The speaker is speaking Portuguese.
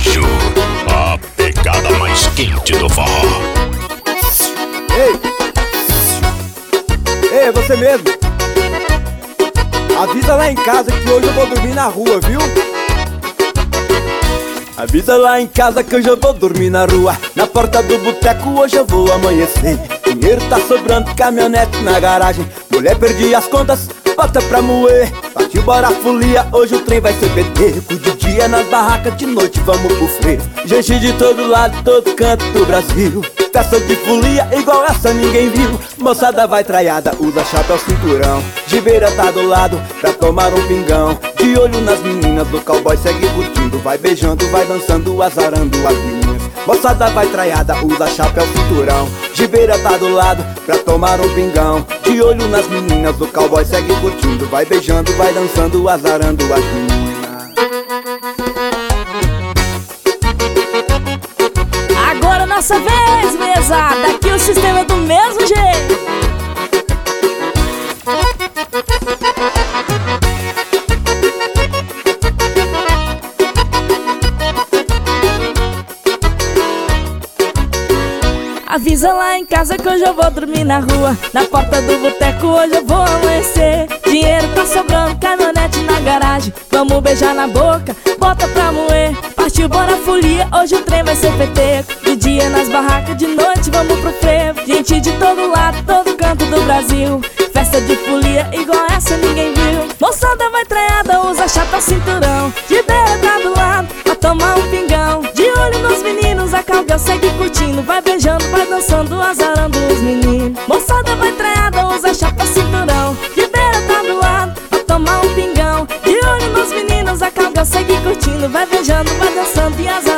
Sertanejo, a pegada mais quente do forró. Ei, você mesmo. Avisa lá em casa que hoje eu vou dormir na rua, viu? Avisa lá em casa que hoje eu vou dormir na rua. Na porta do boteco hoje eu vou amanhecer. Dinheiro tá sobrando, caminhonete na garagem. Mulher, perdi as contas, bota pra moer. Partiu, bora folia, hoje o trem vai ser beteco. De dia nas barracas, de noite vamos pro frevo. Gente de todo lado, todo canto do Brasil. Festa de folia igual essa ninguém viu. Moçada vai traiada, usa chapéu, cinturão. De beira tá do lado pra tomar um pingão. De olho nas meninas, o cowboy segue curtindo. Vai beijando, vai dançando, azarando as meninas. Moçada vai traiada, usa chapéu, cinturão. De beira tá do lado pra tomar um pingão. De olho nas meninas, o cowboy segue curtindo. Vai beijando, vai dançando, azarando as meninas. Agora nossa vez, mesada. Aqui o sistema é do mesmo jeito. Avisa lá em casa que hoje eu vou dormir na rua. Na porta do boteco hoje eu vou amanhecer. Dinheiro tá sobrando, caminhonete na garagem. Vamos beijar na boca, bota pra moer. Partiu, bora folia, hoje o trem vai ser peteco. De dia nas barracas, de noite vamos pro frevo. Gente de todo lado, todo canto do Brasil. Festa de folia igual essa ninguém viu. Moçada vai traiada, usa chapéu, cinturão. De beira tá do lado, pra tomar um pingão. De olho nos meninos, a cowgirl segue curtindo. Vai beijando, vai dançando, azarando os meninos. Moçada vai traiada, usa chapéu, cinturão. De beira tá do lado, pra tomar um pingão. De olho nos meninos, a cowgirl segue curtindo. Vai beijando, vai dançando e azarando